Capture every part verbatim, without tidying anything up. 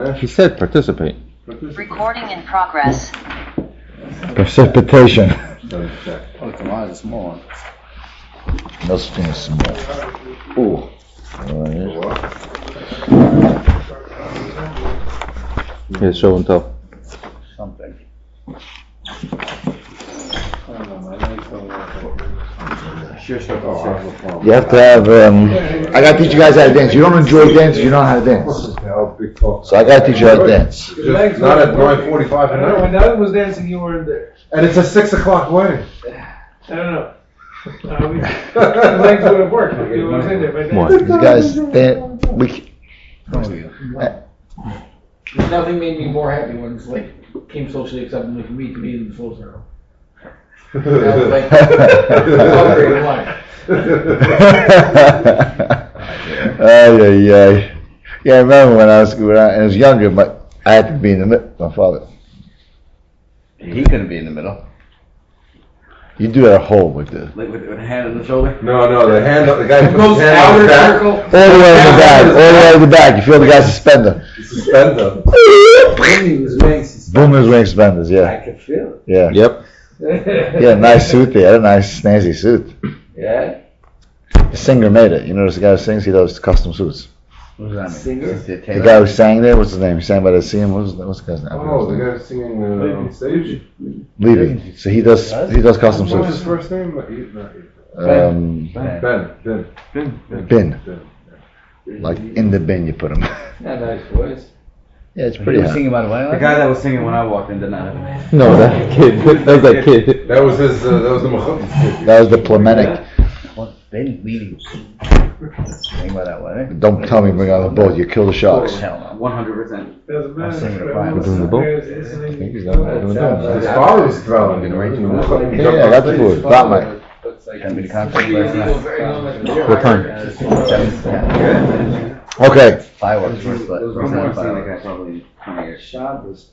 He said participate. Recording in progress. Precipitation. Oh, come on, it's a small one. No such thing as small. Ooh. Yeah, show and tell. Something. You have to have, um, I gotta teach you guys how to dance. You don't enjoy dance, you don't know how to dance. So I gotta teach you how to dance. Not at nine forty-five at night. When Doug was dancing, you weren't there. And it's a six o'clock wedding. I don't know. Uh, we, the legs would have worked if you was in there. But What? These guys, they, we, Nothing made me more happy when it's like came socially acceptable for me to be in the full circle. That was like upgrade in life. Ay, ay, ay. Yeah, I remember when I was when I was younger, but I had to be in the middle. My father. He couldn't be in the middle. You do that whole with the Like with, with a hand on the shoulder. No, no, the hand, the guy puts Goes his hand on outer the back. circle. all the way in the back, all the way in the back. You feel the guy suspender. Suspend them. he was wearing some Boom is wearing suspenders. I Yeah, could feel yeah. Yep. it. Yeah, nice suit. They had a nice, snazzy suit. Yeah. The singer made it. You notice the guy who sings, he does custom suits. What does that mean? Singer? Is it The Taylor? guy who sang there, what's his name? He sang by the sea. What was what's the guy's name? Oh, the guy singing uh, on stage? Leaving. So he does he does custom What was his suits. first name? Not Ethan. Um, Ben. Ben. Ben. bin, Ben. like in the bin you put him. Yeah, nice voice. Yeah, it's He pretty was hot. singing about a wedding. The guy that was singing when I walked in did not have a No, that kid. That was that kid. That was his, uh, that was the Mechutis. That was the Plemenic. What's Ben leading? Singing about that wedding. Don't tell me bring on the boat. You kill the sharks. Hell no. one hundred percent. Doesn't matter. singing the choir. We're doing the boat. I think he's not doing that. His father was throwing, you know, you know. Yeah, yeah, I got the food. Got my. Gonna be the concert last night. What time? Seven. Yeah. Okay. Fireworks first, but There was one more scene that guy probably twenty years. Shabbos.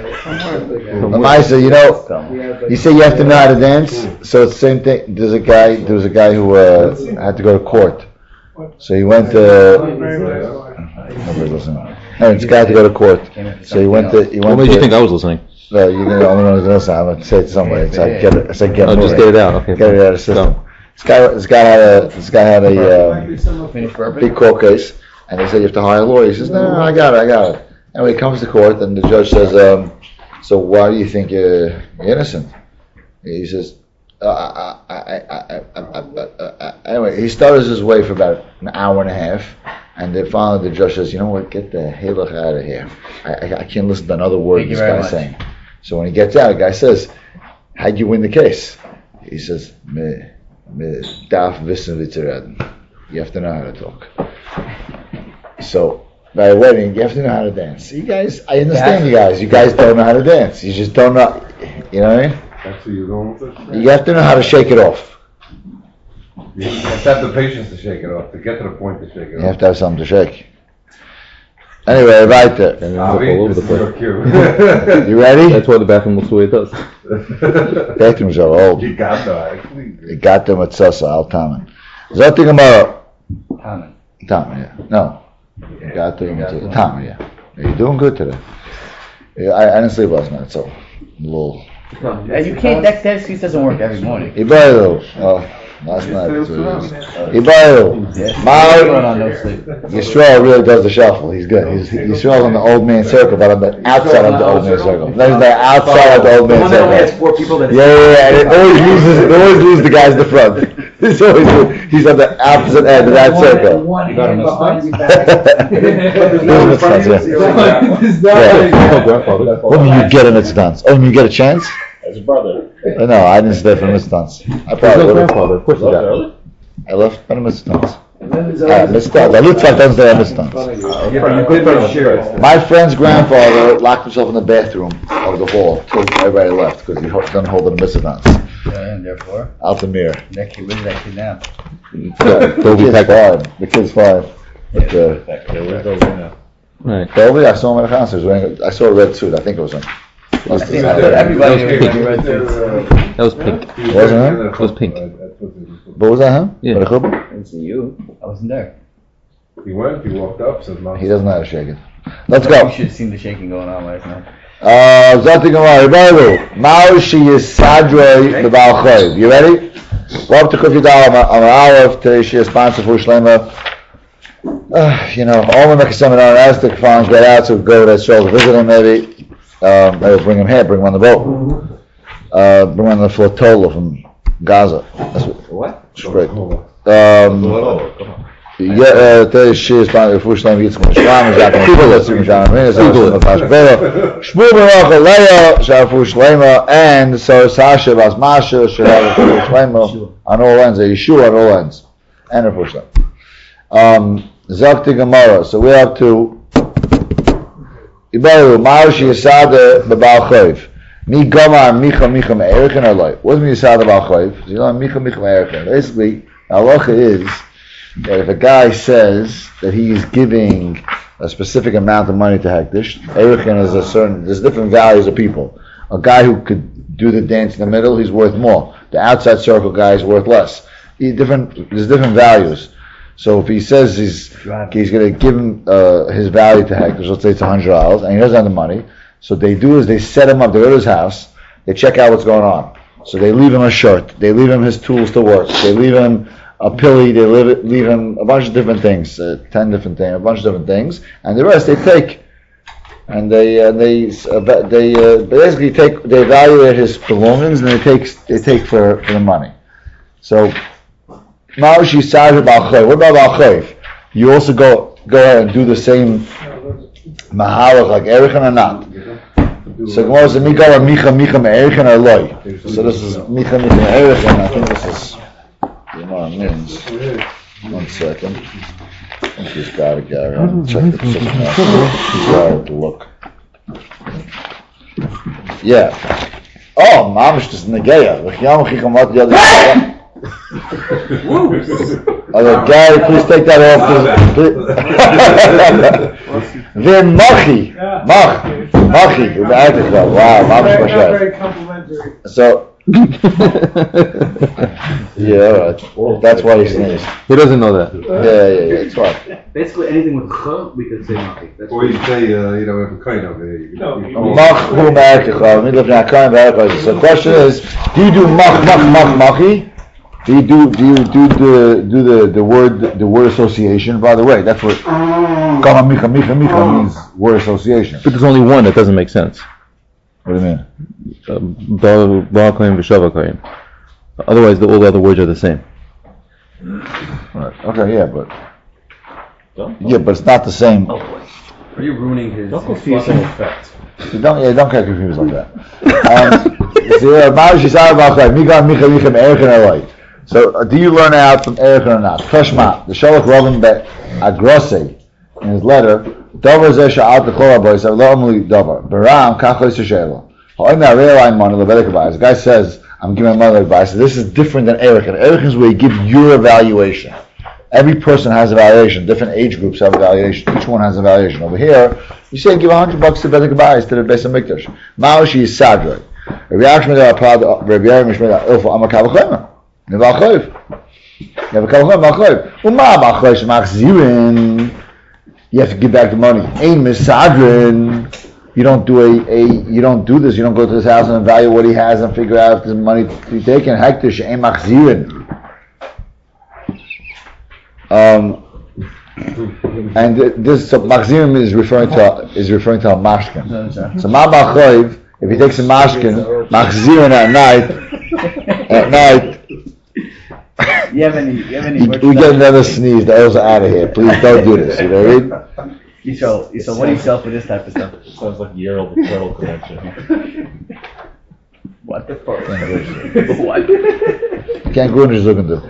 Lamaisa, you know, you say you have to know how to dance, so it's the same thing. There's a guy, there was a guy who uh, had to go to court. So he went to, nobody's listening. Anyway, this guy had to go to court. So he went to, he What went made to, you think I was listening? no, you're the only one who's gonna listen. I'm gonna say it to somebody. So I get it, I said get Oh, it. just get it out. Okay. Get it out of the system. Go. This guy, this guy had a, this guy had a, um, Finish bourbon. big court case, and they said you have to hire a lawyer. He says, no, no, I got it, I got it. Anyway, he comes to court, and the judge says, um, so why do you think you're, you're innocent? He says, uh, I, I, I, I, I, I, I, anyway, he stutters his way for about an hour and a half, and then finally the judge says, you know what, get the halach out of here. I, I, I can't listen to another word Thank you this very guy's much. saying. So when he gets out, the guy says, how'd you win the case? He says, me, me darf wissen wie zu reden. You have to know how to talk. So, by a wedding, you have to know how to dance. You guys, I understand you guys. You guys don't know how to dance. You just don't know, you know what I mean? That's who you're going with? You have to know how to shake it off. You have to have the patience to shake it off, to get to the point to shake it You off. have to have something to shake. Anyway, right there. And Ah, all over the this is your place. cue. You ready? That's why the bathroom looks the way it does. Bathrooms are old. You got that. You got them at Sasa, Al Taman. Zot tomorrow. Taman. Taman, yeah. No. You got them at Taman, yeah. You're doing good today. Yeah, I, I didn't sleep last night, so a little. Uh, You can't, that, that excuse doesn't work every morning. Ibayo. Oh, last night. Ibayo. Yes. Maud. Run on no sleep. Yisrael really does the shuffle. He's good. He's, Yisrael's on the old man circle, but on the outside of the old man circle. No, he's the outside of the old The man one that only has circle. four people that. Yeah, yeah, yeah. And it always loses. It always loses the guys in the front. It's always he's on the opposite end of that circle. One You got hand him behind your Those back. mitzvahs, yeah. It's not Yeah. like- Oh, grandfather. What do you get a mitzvah? Oh, you get a chance? His brother. Uh, No, I didn't stay for mitzvah. I There's no probably would have. grandfather. Of course you got it. Early? I left for the mitzvah. And then there's Uh, always- mitzvah. The Litzvah doesn't stay at mitzvah. Yeah, but you could make sure. My friend's grandfather locked himself in the bathroom of the hall till everybody left because he ho- doesn't hold the mitzvah. Yeah, and therefore, Altamir. that kid, where's that kid now? The kid's five. The kid's five. But, uh, Yeah, where's those now? Right. Toby, I saw him at the concert. He was wearing a- I saw a red suit. I think it was him. I think I thought everybody That was there pink. was red suits. That was pink. Wasn't it? It was pink. But was that him? Yeah. For the chuppah? It's you. I wasn't there. He went, he walked up, said, Mom. He doesn't know how to shake it. Let's go. You should have seen the shaking going on last night. Uh, Zati Gemara, Rebelu, Mao she is Sadroi the Baal Chayv. You ready? Go up to Kuf Yudal on an hour. Today she is sponsored for Shlema. Uh, you know, all the Mekha seminar and Aztec farms get out, so go to that show to visit him maybe. Um, maybe bring him here, bring him on the boat. Uh, bring him on the flotilla from Gaza. That's what. What? It's great. Um, yeah, uh, today she is sponsored for Shlema. Yitzchak Mishlam, Zach Mishlam, let's see Mishlam, Shmuel Baruch Leah, Shafu Shlema, and so Sasha Bas Masha, Shafu Shlema, on all ends, a Yeshua on all ends, and a Fushlam. Um, Zakti Gemara, so we're up to Ibaru, Ma'ashi Yisada Babal Chayv. Mi Gomar Micha Micha Me'erichin Arloi. What does Yisada Babal Chayv? You know, Micha Micha Me'erichin. Basically, halacha is that if a guy says that he is giving a specific amount of money to Hektish, Erichin is a certain, there's different values of people. A guy who could do the dance in the middle, he's worth more. The outside circle guy is worth less. He different, there's different values. So if he says he's he's going to give him uh, his value to Hektish, let's say it's one hundred dollars, and he doesn't have the money, so they do is they set him up, they go to his house, they check out what's going on. So they leave him a shirt, they leave him his tools to work, they leave him a pilly, they leave, leave him a bunch of different things, uh, ten different things, a bunch of different things, and the rest they take. And they uh, they uh, they uh, basically take, they evaluate his belongings and they take they take for, for the money. So Ma'ashi Sadr Bal Chayv. What about Bal Chayv? You also go go ahead and do the same mahalach like Erichin or not. So Gemara says Mikara Micha Micha Me'erichin or Loi. So this is Micha Micha Me'erichin. I think this is Gemara means. One second. I think he's got it, Gary. I'll check the something else. He's got to look. Yeah. Oh, Mamish is Negeya. V'chiyam Chicham Lat Yad. Okay, Gary, please take that off. Then Machi, Mach, Machi, wow, Mamish Mashav. So, yeah, all right. That's why he sneezed. He doesn't know that. Yeah, yeah, yeah, it's fine. Basically, anything with ch, we could say Maki. That's Or you say, uh, you know, if a kind of it. No, Mach hu Ma'akecha. So the question is, do you do Mach, Mach, Mach, Machi? Do you do do you do the do the, the word the word association? By the way, that's what Kama Micha Micha Micha means, word association. But there's only one that doesn't make sense. What do you mean? Baal Kohen v'Shava Kohen. Otherwise, the, all the other words are the same. Right. Okay, yeah, but yeah, but it's not the same. Are you ruining his? Don't confuse him with facts. So don't yeah, don't get confused like that. Um, so, yeah, Ma'ashi Sadr Bal Chayv. Micha Micha Micha Me'erichin Arloi. So, uh, do you learn out from Erichin or not? Tashma, the Shalach Ravim Be Agrose, in his letter, Dover Zeh Sha'at L'chol HaBois, Lo Amli Dover, Baram Kachos Yishaylo. Ha'oim Ha're'elayim Mani Levedek Advice. The guy says, I'm giving my mother advice. This is different than Erichin. Erichin is where you give your evaluation. Every person has a valuation. Different age groups have a valuation. Each one has a valuation. Over here, you say give a hundred bucks to Vedek Advice to the Beis HaMikdash. Ma'ashi is Sadroi. Rabbi Yachshmid HaPad, Rabbi Yerim Yishmid HaIlfa Amakav Chayma. Neval Chayv. Never come home, Chayv. Uma Bachayv Machzirin. You have to give back the money. Ein Misadrin. You don't do a, a you don't do this. You don't go to his house and evaluate what he has and figure out if there's money to be taken. Hektish Ein Machzirin. Um, and this so Machzirin is referring to is referring to a mashkin. So Ma Bachayv, if he takes a mashkin, Machzirin at night, at night. You have any? You have any? You, we get another sneeze. The O's are out of here. Please don't do this. You know what I mean? You sell. You sell. What do you sell for this type of stuff? Sounds like Yerl the Turtle connection. What the fuck? What? Can't go is looking to.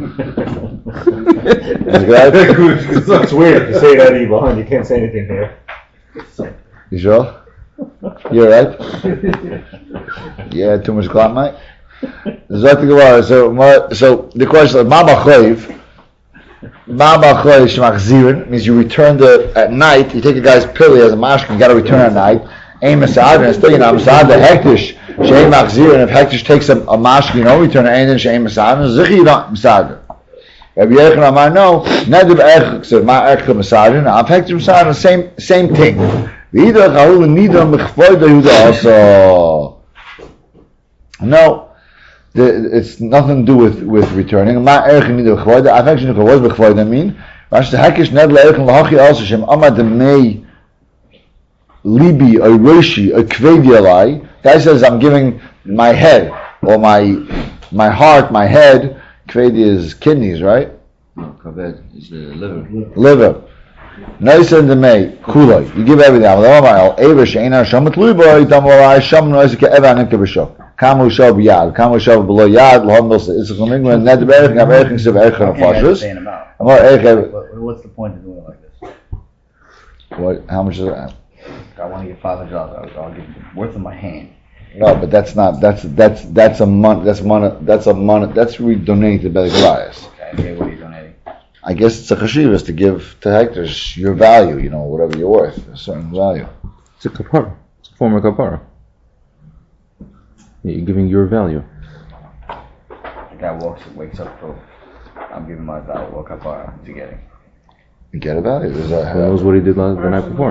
It's weird to say that Yvonne. You can't say anything here. You sure? You alright? Yeah, too much glad, mate. So, so the question is, Ma Bachayv, Ma Bachayv Shemachzirin means you return the at night. You take a guy's pilly as a mashkin, you got to return at night. Ein Misadrin, still you know Misad Hektish Shein Machzirin. If Hektish takes a, a mashkin, you don't return it. Ein Shein Misadrin. Zichi you don't Misadrin. Rabbi Yechon Amar, no, neder be'erchik, so ma erchik masajin, af hektish masajin, same, same thing. V'idach ha'hu nidam b'chvoid Yehuda also. No, the, it's nothing to do with, with returning. Ma erchik nidam b'chvoid, af hektish nidam b'chvoid, I mean, Rashi the hekish ned le'erchik l'hachi also, shem amad demei libi, or roshi, or kvedi alai. Guy says, I'm giving my head, or my my heart, my head. Kvedi is kidneys, right? No, kaved is the liver. Liver. Nice and the may, kulay. You give everything. Kamu shav yad, kamu shav below yad, lahom milsa. It's a commitment. Net the berachim, have berachim siv erchim of fashus. What's the point of doing it like this? What? How much is that? I want to get five hundred dollars. I'll, I'll give you worth of my hand. No, but that's not. That's that's that's a mon. That's mon. That's a mon. That's we donating to Beit Elias. Okay, okay, what are you donating? I guess it's a chashivas to give to hectares your value. You know, whatever you're worth, a certain value. It's a kapara. It's a form of kapara. You're giving your value. The guy walks, wakes up, so I'm giving my value. What kapara is he getting? You get a value. There's a, Who knows what he did last, the night before?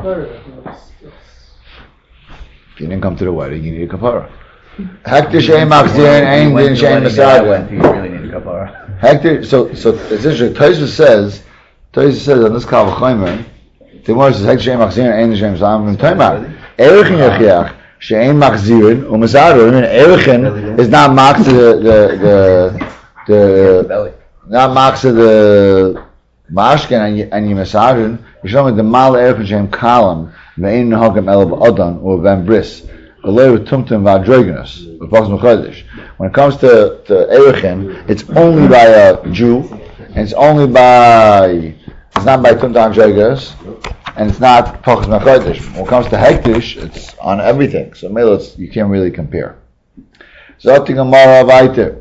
If you didn't come to the wedding, you need a kapara. Hector shein machzir ein When din the shein wedding guy masad. went, he really need a kapara. Hector. So so it's interesting. Tosfos says. Tosfos says on this kal v'chomer. The Gemara says hector shein machzir ein din shein masad. I'm talking about erichin yechiach shein machzirin u'mazarin. And erichin is not machzir the the the Belly. not machzir the mashkin and y- and yimasarin. You show me the mal erichin shein kalam ve'in nahagam elav adan or ben bris. When it comes to, to Erechin, it's only by a Jew, and it's only by, it's not by Tumtam Dregas, and it's not Pachas Mechodesh. When it comes to Hektish, it's on everything. So Mela, you can't really compare. Zot Gemara weiter.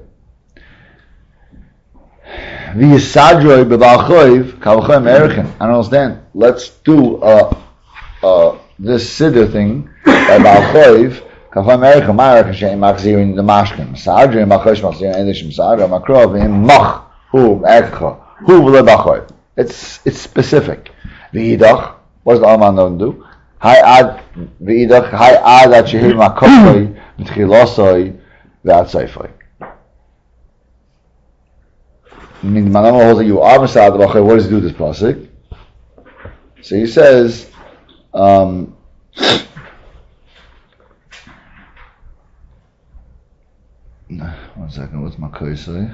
V'yisadroi b'balchoiv kavchoim Erechin. I don't understand. Let's do uh, uh, this siddur thing. By Balchoiv, Kafam Erichem, Marek, Shem, Machzirin, the Mashkin, Sadri, Machosh, Machzirin, English, Sadri, Makrov, in Mach, Hu, Ercha, Hu, Vule Balchoiv. It's it's specific. V'idach, what does the Alman don't do? Hai ad, V'idach, Hai ad, at Shehir, Makofoi, V'tchilosoi, V'atzaifoi. I mean, the Manama holds that you are Masad, Balchoiv, what does he do with this pasuk? So he says, um, one second, what's my code say?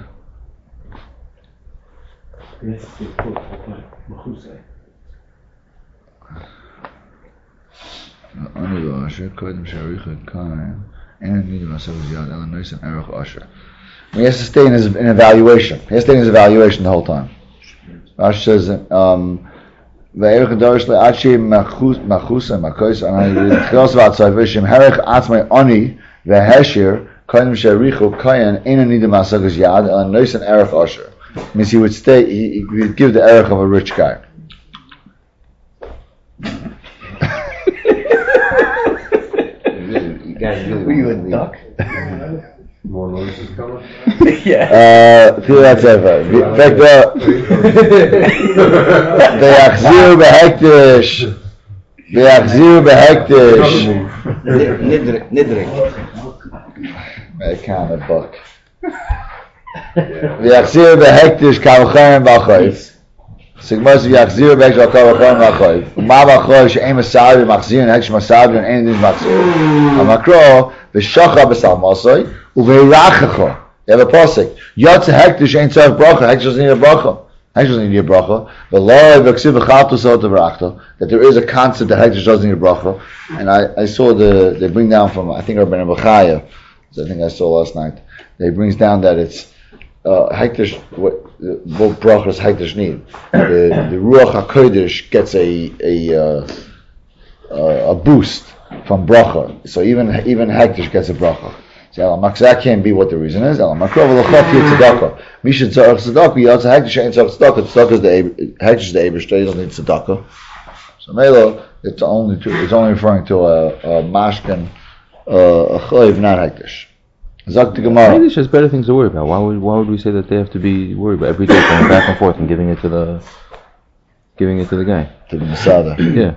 Anu Asher, Kodim Sharicha Kain, and Nidim Asher Yad Ela Nois and Erech Asher. He has to stay in his in evaluation. He has to stay in his evaluation the whole time. Rashi says, um, Ve'erech Dorish Le'achi Machusa Makois, and I read Chos V'atzavishim Herech Atzmai Oni Ve'heshir Kodim Sharicha Kain, and Nidim Asher Yad Ela Nois and Erech Asher. Means he would stay. He, he would give the erech of a rich guy. You guys really were you a duck? More noises coming? Yeah. Uh, feel that's ever. In fact, uh, they achzir behektish. They achzir behektish. Nidrik. Nidrik. That kind of book. They achzir behektish kavachem b'achayv. Sigmas v'yachzir behektish kavachem b'achayv. Uma b'achayv she'em asav v'machzir and hektish masav and ein din machzir. Hamakro v'shacha b'sal masay. Uveirachacha. You have a pasuk. Yotze hektish ain't tzarich bracha. Hektish doesn't need a bracha. Hektish doesn't need a bracha. V'lo v'ksiv v'chaltu sot v'rachta. That there is a concept that hektish doesn't need a bracha. And I, I saw the they bring down from I think Rabbi Bechaya. I think I saw last night. They brings down that it's uh, hektish. What both brachas hektish need. The the ruach hakodesh gets a a uh, uh, a boost from bracha. So even even hektish gets a bracha. So Elam that can't be what the reason is. Elam Makrov l'chaf yitzedakah. Misha tzarich tzedakah. Yotze hektish ain't tzarich tzedakah. Tzedakah is the hektish is the Eibishter. He doesn't need tzedakah. So Melo, it's only to, it's only referring to a, a mashkin, uh, a chayiv, not hektish. Zak the Maybe Gemara. it's just better things to worry about. Why would why would we say that they have to be worried about every day going back and forth and giving it to the giving it to the guy? To the Masada. Yeah.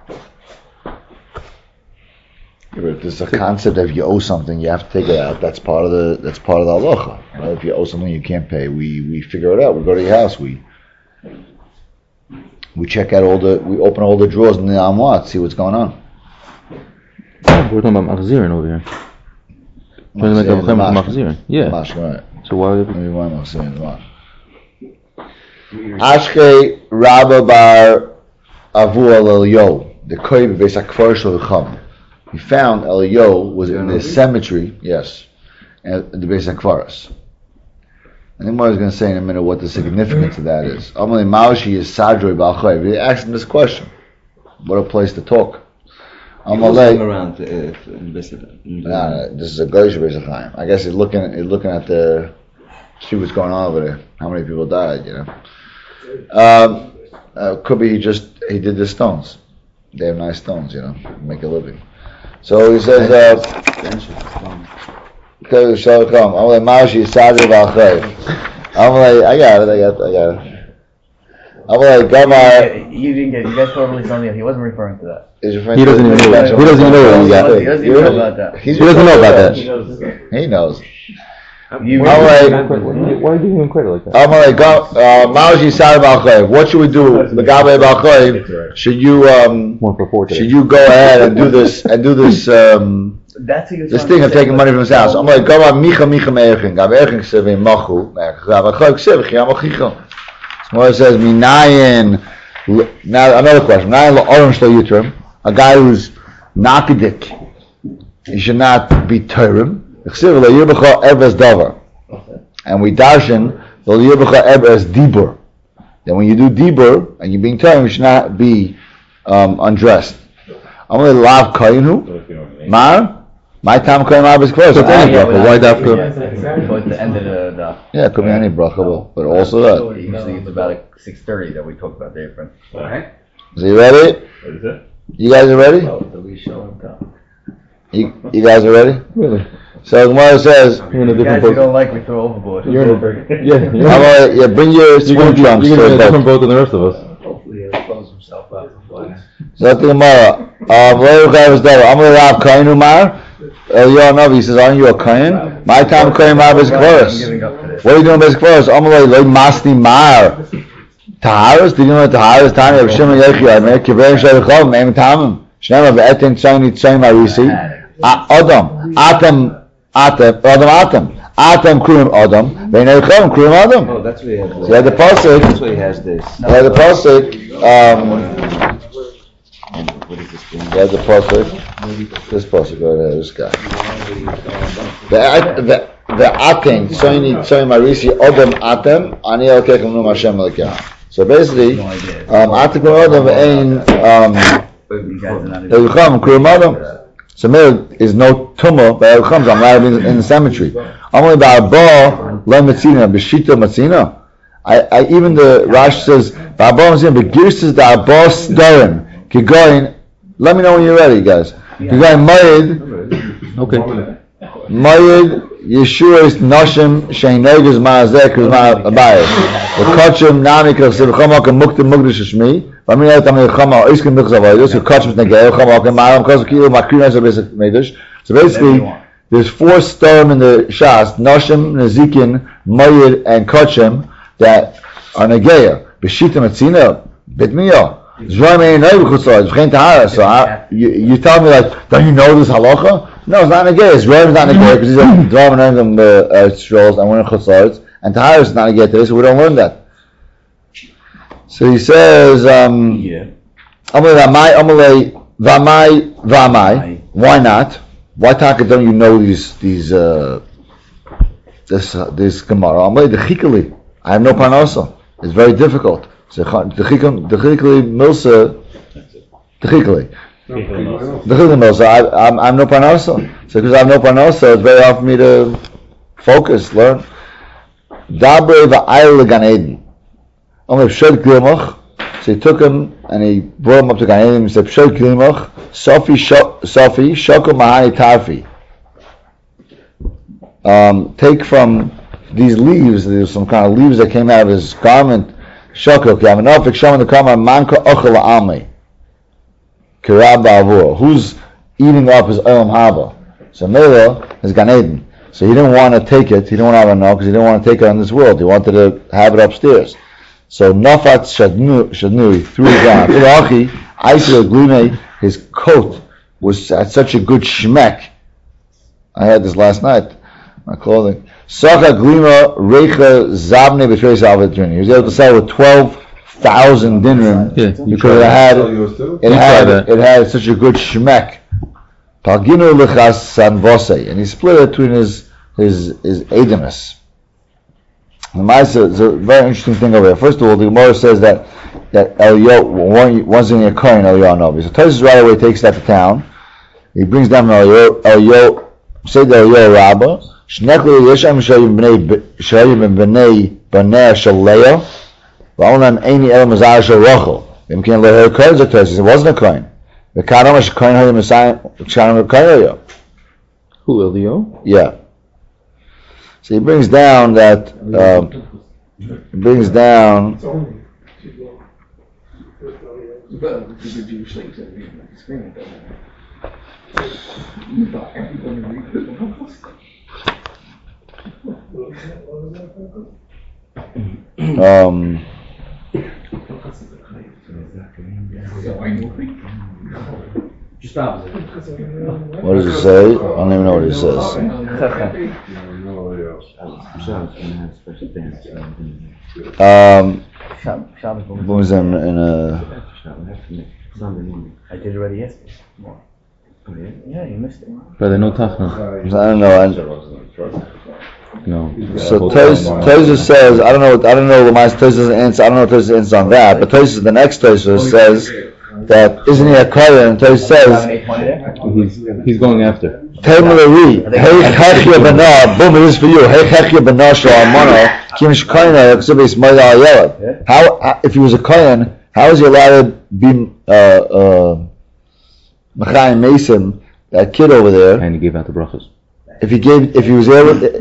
There's a concept that if you owe something, you have to take it out. That's part of the that's part of the halacha. You know, if you owe something you can't pay, we we figure it out. We go to your house. We we check out all the we open all the drawers in the armoire, see what's going on. We're talking about machzirin over here. Trying to make a claim of machzirin. Yeah. Mash, right. So why would it be? Maybe why am I saying the mash? Ashkei Rabba Bar Avu El Elyo, the Koyib Beis HaKfar Shel Chum. He found Elyo was in the cemetery, yes, at the Beis HaKfaras. I think I was going to say in a minute what the significance of that is. Amalei Maushi is Sadroi Bal Chayiv. He asked him this question. What a place to talk. Amalei. around uh, in Bishop. Nah, nah, this is a Goyish Beis HaChaim. I guess he's looking, he's looking at the, see what's going on over there. How many people died, you know. Um, uh, could be he just, he did the stones. They have nice stones, you know, make a living. So he says, uh, okay, so come. I'm like, Maushi, Sadri Balchay. I'm like, I got it, I got it, I got it. I'm like, Gamar. You didn't get. You guys totally told me he wasn't referring to that. Is your friend He doesn't even know that. He doesn't even know what he got. He doesn't even know about that. He's He doesn't know about that. that. He knows. You I'm like, Why are you giving him credit like that? I'm like, Maushi, Sadri Balchay. What should we do? The Gabe Balchay. Should you um? One for four today. Should you go ahead and do this and do this um? That's who you're This trying thing to of say, taking money from his house. I'm like, go on, Micha, Micha, Me'erchin. Gab Erchin said, in Machu. Gab Erchin said, Chiyam Achicha. So it says, Minayin. Now, another question. Minayin L'orim Shlo Yitrim. A guy who's Nakidik. He should not be Turim. Chsiv L'yirbecha Eves Davar. And we darshan L'yirbecha Eves Dibur. Then when you do Dibur, and you're being Turim, you should not be um, undressed. I'm going to lav Kayinu. Mar. My time came out was close. So it's any Yeah, bracha. but Why I- dafka? yeah, Towards the end of the, the Yeah, it could be any bracha, but- but also that. usually it's about like six thirty that we talk about the difference. Is he ready? What is it? You guys are ready? You, you guys are ready? Really? So the Gemara says, You're in a Guys different you boat. don't like we throw overboard. You're in a, yeah, I'm you're, gonna, yeah, bring your you're swim gonna be, trunks you're to gonna be in the a different boat. boat than the rest of us. Hopefully he'll close himself out before. So the Gemara, um, I'm gonna have Kainu Mar. Eliyahu Navi says, aren't you a Kain? My time Kain Mar is I'm chorus. giving up to this. What are you doing basic chorus? I'm gonna like Masni Mar. Taharis? Did you know Taharis? Tani of Shimon Yechi. I make Kivein Shalichov, Meim Tamim. Shnema Ve'etin Tzayni Tzayim Arisi. Adam. Atam. Atam. Adam Atam. Atam Kruim Adam. Ve'nei Chavim Kruim Adam. Oh, that's where he has So you had the pasuk. That's where he has this. You had the pasuk. Um, What is this thing? you had the pasuk. This pasuk right here. This guy. The the the Atem Tzayni Tzayim Arisi Adam Atam Ani Elkechem Num Hashem Elkechem. So basically, No idea. um, Atam Kruim Adam Ein um. You guys are not Elcham Kruim Adam. So there is no tumah by Elcham. I'm not in, in the cemetery. Only by Abba Le Matzina B'Shita Matzina. I, I even the Rash says Abba Matzina B'Girsis the Abba Storim Kigoyin. Let me know when you're ready, guys. Kigoyin Mayid Okay. Mayid Yeshua's Nashim Shein Neges Ma'azek Kuzma Abayis. The Kachim Nami Kachsiv Chamak and Muktim Mugdish Shmi. Let me know that I'm going to come out. Iskin Mukzav Abayis. The Kachim Negei Chamak and Ma'am Kachim Kilo Makrinas Abayis Medish. So basically, there's four stone in the Shas, Nashim, Nezikin, Mayid, and Kachim that are Negeya. B'Shita Matzina, Bitmiya. Zrayim ain't no B'chutzah, it's V'chein Tahara. So I, you, you tell me like, don't you know this halacha? No, it's not Negeya. Zrayim is not Negeya because he's a Zrayim and them uh, strolls and we're in Chutzah. And Tahara is not Negeya today, so we don't learn that. So he says, um, Yeah. Amalei Vamai, Amalei Vamai, Vamai. Why not? Why Taka don't you know these these uh, this uh, this Gemara? Amalei the Chikali. I have no parnasa. It's very difficult. So the Chikali, the Chikali Milsa, the Chikali, the Chikali Milsa. I I'm I'm no parnasa. So because I have no parnasa, it's very hard for me to focus, learn. Dabre va'ayil Gan Eden. Amalei Pshet Glimach. So he took him and he brought him up to Gan Eden. He said, Pshet Glimach, Sofi, Sofi, Shoko Mahani Tarfi. um, take from these leaves, there's some kind of leaves that came out of his garment, Shokok, Yamanofik, Shaman the Kama, Manka Ochel Ami, Kirab Ba'avur, who's eating up his Olam Haba? So Mela is Gan Eden. So he didn't want to take it, he didn't want to have it now, because he didn't want to take it on this world, he wanted to have it upstairs. So Nafat Shadnu, Shadnu, he threw it down. Achi, Aisha Glume, his coat was at such a good shmek. I had this last night, my clothing. Saka Glima Recha Zabne B'Trei Salvatrini. He was able to sell with twelve thousand dinrim Yeah, you because it had Sell yours too? it You had tried that. it had such a good shmek. Talginu Lechas Sanvose, and he split it between his his his Edemus. The Maisa is a very interesting thing over here. First of all, the Gemara says that that Eliyahu one one's in a coin Eliyahu Novi. So Tosfos right away takes that to town. He brings down Eliyahu Eliyahu say the Eliyahu Rabbah. Shnekli Yesham Shayim Bnei Shayim Bnei Bnei Shaleya. Va'olam Eini El Mazar Shal Rochel. Him can't let her coin. It wasn't a coin. The Kadamash coin had the Messiah. Kadamash coin. Who, Elio? Yeah. So he brings down that. Um, he brings down. It's only. But the Jewish slaves that read like screaming at them. You thought everybody read the Bible? Um, Just opposite. what does it say? I don't even know what it says. Um, Shab- Shabbos what was in, in a. I did already yesterday. Yeah, you missed it. Brother, no tachna. I don't know. I, No. so Tosfos says I don't know. I don't know. Lamais Tosfos answer. I don't know if Tosfos answers on that. But Tosfos, the next Tosfos says that isn't he a kohen? And Tosfos says. He's, he's going after. Taimari, hey chachya bana, boom, it is for you. Hey chachya bana shalmana, kim shkoina, except it's made al yelad. How, if he was a kohen, how is he allowed to be uh uh Machayim Mason, that kid over there? And he gave out the brachas. If he gave, if he was able, if,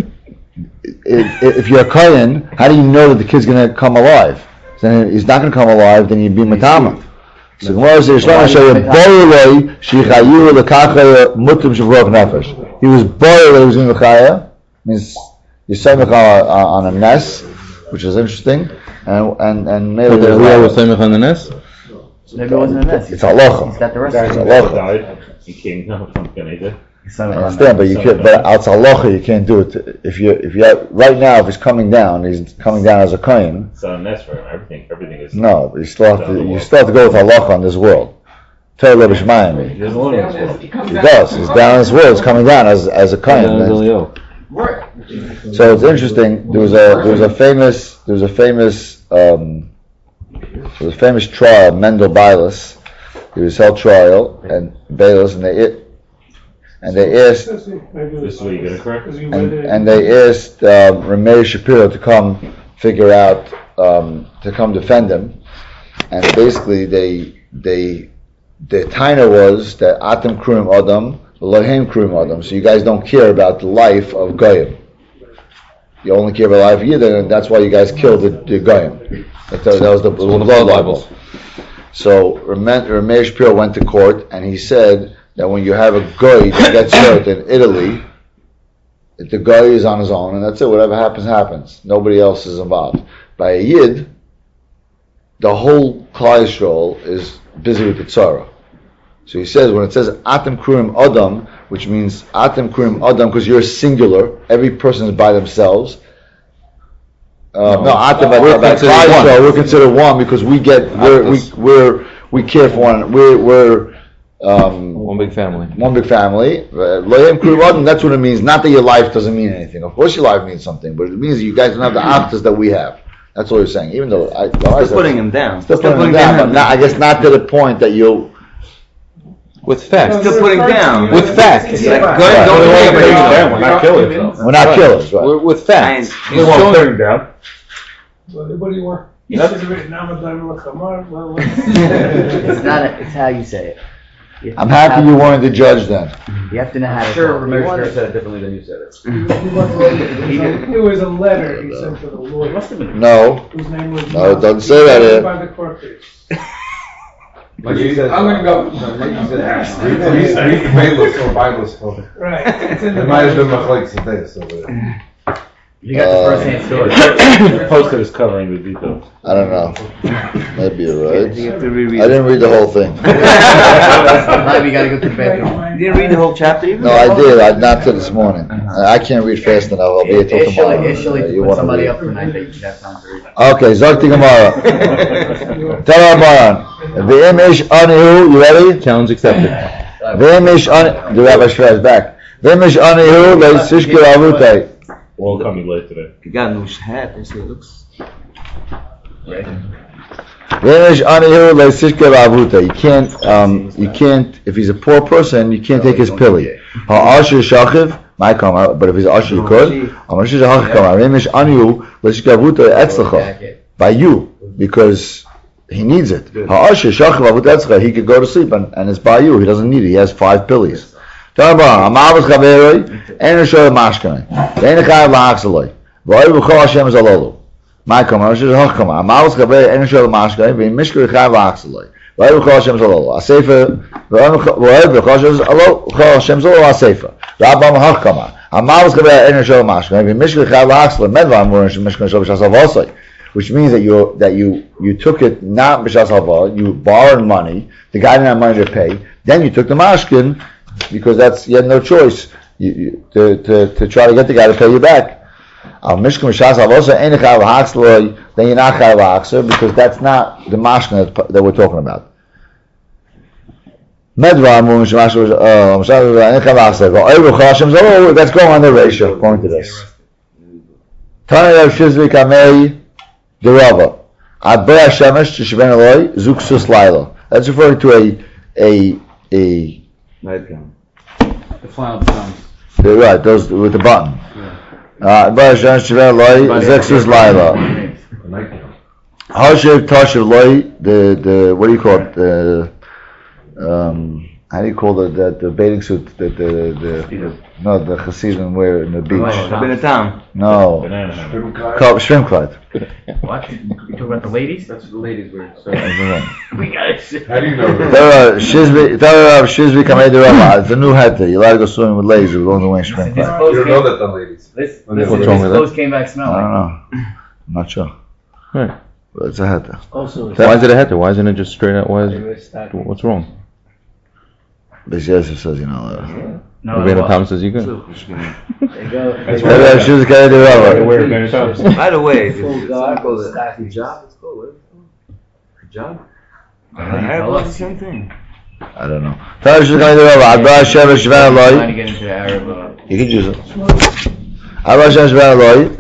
if you're a kohen, how do you know that the kid's going to come alive? Then he's not going to come alive. Then you'd be matama. So Gemara says, "Shlama shayim boilei shichayu lekachaya mutim shavroch nefesh." He was boiled that he was in the chaya. Means you samech on, on a nest, which is interesting, and and and maybe But the Elio was saying on the nest? Maybe it wasn't a mess. It's halacha. He's got the rest It's of it. halacha. died. He came from Canada. He's I on understand, but you can't. But it's halacha. You can't do it if you if you have, right now if he's coming down, he's coming down as a kohen. It's on this for him. Everything, everything is. No, but you still have to. You still have to go with halacha on this world. Torah Rebbe Shemaim. He doesn't live in this world. He comes He down- does. He's down in this world. He's coming down as as a kohen. Elio. Right. So it's interesting. There was a there was a famous there was a famous um, there was a famous trial. Mendel Bailis. He was held trial and Bailis, and they and they asked This is what you're gonna correct. and, and they asked um, Ramey Shapiro to come figure out um, to come defend him, and basically they they the taina was that Atem Kruim Adam, Lohem Kruim Adam. So you guys don't care about the life of Goyim. You only care about the life of Yidden, and that's why you guys killed the, the Goyim. That, that was the, the one of blood the libel. Bibles. So Ramey Shapiro went to court and he said that when you have a Goy that gets hurt in Italy, that the Goy is on his own and that's it. Whatever happens, happens. Nobody else is involved. By a Yid, the whole Klal Yisrael is busy with the tzara. So he says, when it says Atem Kruim Adam, which means Atem Kruim Adam, because you're singular, every person is by themselves. Uh, no, Atem by We're by considered Klal one. Yisrael, we're considered one because we get we're, we Aptos. we're we care for one. We're we're um, One big family. one big family. Lohem Kruim Adam. That's what it means. Not that your life doesn't mean anything. Of course, your life means something, but it means that you guys don't have the Aptos that we have. That's what he's saying. Even though I, well, I Still said- putting him down. Still putting him down, but not, I guess not to the point that you. With facts. Still putting down. With facts. It's like, Right. go ahead, don't Right. worry about We're yourself. not killing him. We're not killers, right? We're- With facts. We won't put him down. What do you want? Yep. You should have written Amadai Lachamar. Well, It's not, a- it's how you say it. You have I'm to happy have- you weren't the judge then. You have to know how to Sure, talk. Ramesh You want Sher it. said it differently than you said it. It was a letter he sent to the lawyer, Must have been. No, whose name was. No, it doesn't say that here. By the court case. Like you said. I'm gonna go. Like you said, read the, read the Bayless or Bible story. Right. It's in the It might have been Bible. Machlekes today, so. uh, You got the first hand story. The poster is covering the details. I don't know. Maybe you're right. You have to reread. I didn't read the whole thing. Now we gotta go to the bathroom. You didn't read the whole chapter even? No, I did. I not till this morning. I can't read fast enough. I'll be here till tomorrow. Initially, Uh, to you put wanna somebody read? up tonight that you have time to read. Okay, Zokti Gemara. Tell Rabbanan. V'im ish anihu. You ready? Challenge accepted. V'im ish anihu. The Rabbi Shraz back. V'im ish anihu le'sishkir avutei. We'll come in late today. You got a new hat, and see it looks. V'im ish anihu le'sishkir avutei. You can't. Um. You can't. If he's a poor person, you can't take his pilly. Ha'asher shachiv. My kamar. But if he's asher, you could. Ha'asher shachiv kamar. V'im ish anihu le'sishkir avutei etzlecha. By you, because he needs it. Ha'asher shachiv avutei etzlecha. He could go to sleep and, and it's by you. He doesn't need it. He has five pillies. Rabbanan. Amavos chaveroi. Ein shoy mashkanei. Ve'ein chayav la'achzaloi. V'oy v'chol Hashem zalolu. My kamar, Hashem zalolu. Amavos chaveroi. Ein shoy mashkanei. Ve'ein mishkei chayav la'achzaloi. V'oy v'chol Hashem zalolu. Asefer. V'oy v'chol Hashem zalolu. V'chol Hashem zalolu. Asefer. Rabbanan hach kamar. Amavos chaveroi. Ein shoy mashkanei. Ve'ein mishkei chayav la'achzaloi. Medvar murin mishkei shoy b'shas avosoi. Which means that you that you you took it not b'shas hava. You borrowed money. The guy didn't have money to pay. Then you took the mashkin. Because that's you had no choice you, you, to, to to try to get the guy to pay you back. Al mishkum shas avosa ein chayav ha'achzaloi. Then you're not chayav ha'achzer because that's not the mashkin that, that we're talking about. Medvar mu mishmash ein chayav ha'achzer. V'oy v'chol Hashem zalolu. That's going on the ratio according to this. Tani Rav Shizvi kamei derava. Ad bei Hashemesh t'shven eloi zuksus laila. That's referring to a a a The final becomes. You're right, those with the button. Uh, Hashem Shiveh Loi, Zexus Laila. Hashiv Tashiv Loi, the, the, what do you call it? The, um, how do you call it? The, the bathing suit, the, the, the, no, the Hasidim wear in the beach. Been in town. No. Banana hammock. Called Shrimp Clyde. What? You talking about the ladies? That's what the ladies wear. So. We got it. How do you know that? Tell her, Shizvi, tell her, Shizvi Kamei Derama. It's a new hat there. You're allowed to go swimming with ladies who don't wear Shrimp His Clyde. clothes You don't know came- that the ladies. This, What's this, wrong his with that? clothes came back smelling. I don't know. I'm not sure. Right. But it's a hat there. Also, Why is it a header? Why isn't it just straight out? Why is it, what's wrong? But Yosef says you're not allowed. No, Rabbeinu no, Tam says you can. there you go. That's Tell her, Shizvi Kamei They Derama. wear Banana tops. By the way, Full guard, goes staff. Hijab, it's cool. What? Hijab? Arab was the same thing. I don't know. Tell her, Shizvi Kamei Derama. Ad bei Hashem Shiveh Trying Loi. to get into the Arab. Uh, You can use it. Ad bei Hashem Shiveh Loi.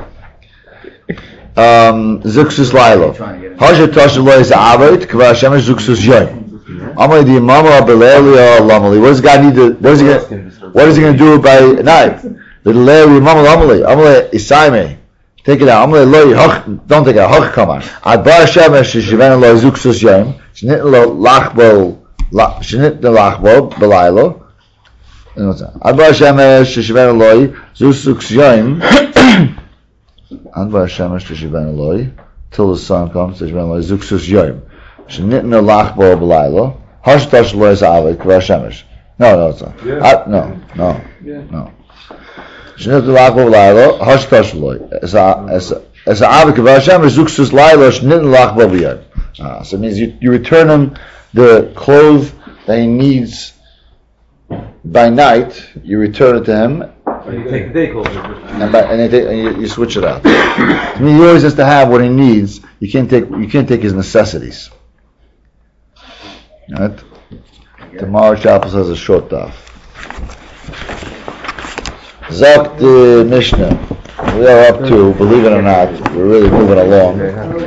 Um, Zuksus Laila. trying to get into Hashem Tashiv Loi is Avot. Kva Hashem is Zuksus Yoim. Amalei di Mama Belelia Lamali. What does God need to? What is he gonna? What is he gonna do by night? Belelia Mama Lamali. Amalei Isaime. Take it out. Amalei Loi Hach. Don't take it out. Hach come on. Ad bei Hashem Shiveh Loi Zuksus Yoim. Shnit lo lachbo. Shnit lo lachbo Belailo. Ad bei Hashem Shiveh Loi Zuksus Yoim. Ad bei Hashem Shiveh Loi. Till the sun comes, Shiveh Loi Zuksus Yoim. Shnitna lachbo b'laylo. Hash tash lo is avik kvar shemesh. No, no, it's not. Yeah. Uh, no, no, no. Shnitna lachbo b'laylo. Hash tash lo. Es a es as a avik kvar shemesh zuksus laylo. Shnitna lachbo b'yad. Ah, so it means you, you return him the clothes that he needs by night. You return it to him, You take the day clothes. and, by, and, they take, and you, you switch it out. I mean, he always has to have what he needs. You can't take you can't take his necessities. Right? Tomorrow Chapel says a short daf. Zok the Mishnah. We are up to, believe it or not, we're really moving along.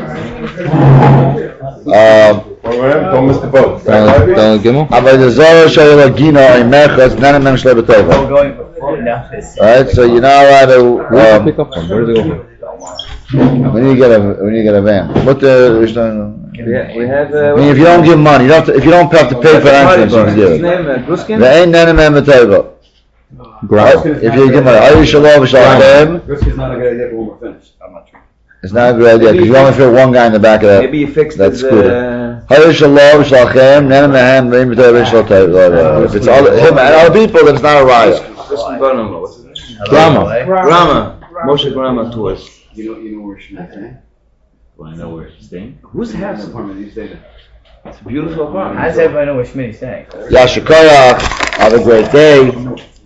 Um, Don't miss the boat. Don't Gimel? אבל דזור של הגינו עם מרחץ, נהנה מהם שלו בטובה. I'm going for floating down this. Alright, so you're not allowed to, Where does it um, pick up from? Where does it go from? when you get a, when you get a van. What the, is the- Yeah, we have. I Uh, mean, if you don't give money, you don't have to, if you don't have to pay for entrance, you can do it. name uh, Bruskin. There ain't none of them at the table. Ground. If you give me Hayr Shalom Shalom, This is not a good idea for when we're finished. I'm not sure. it's not a good idea because you only fit one guy in the back of that. Maybe you fixed that the, scooter. Hayr Shalom Shalom, Nen Mehem, Reim B'Torah Shalom. If it's all him and other people, then it's not a riot. This is brother-in-law. What's his name? Grama. Grama. Moshe Grama tours. You know, you know where Schmidt is? Do I know where he's staying? Whose house? Apartment you stayed in. It's a beautiful apartment. How does everybody know where Schmitty's staying? Yasher Koyach, have a great day.